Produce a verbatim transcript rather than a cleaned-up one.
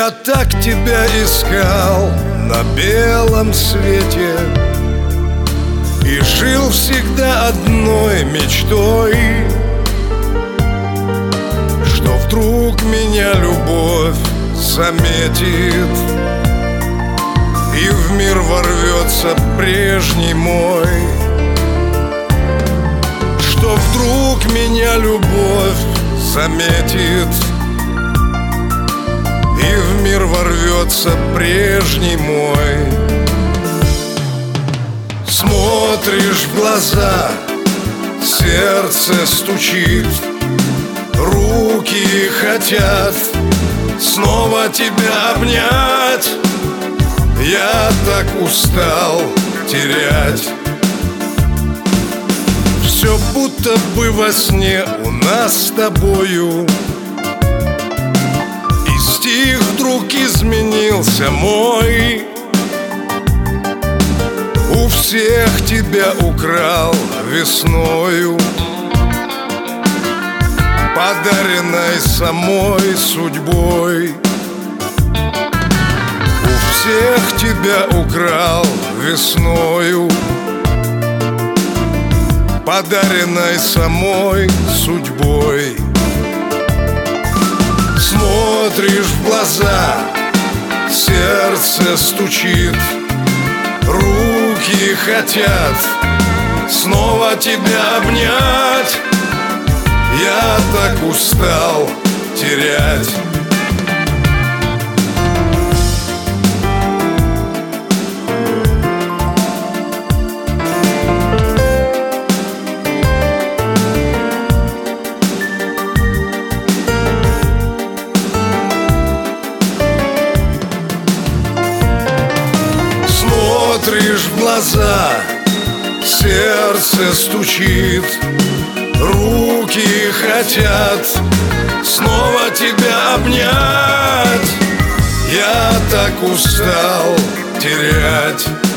Я так тебя искал на белом свете и жил всегда одной мечтой, что вдруг меня любовь заметит и в мир ворвется прежний мой. Что вдруг меня любовь заметит и в мир ворвется прежний мой. Смотришь в глаза, сердце стучит, руки хотят снова тебя обнять. Я так устал терять. Все будто бы во сне у нас с тобою, и стих вдруг изменился мой. У всех тебя украл весною, подаренной самой судьбой. У всех тебя украл весною, подаренной самой судьбой. Смотришь в глаза, сердце стучит, руки хотят снова тебя обнять. Я так устал терять. Смотришь в глаза, сердце стучит, руки хотят снова тебя обнять. Я так устал терять.